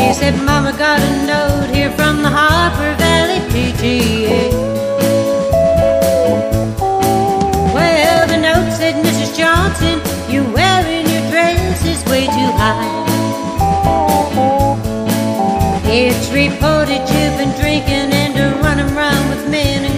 He said, Mama got a note here from the Harper Valley PTA. Well, the note said, Mrs. Johnson, you wearing your dress is way too high. It's reported you've been drinking and running around with men and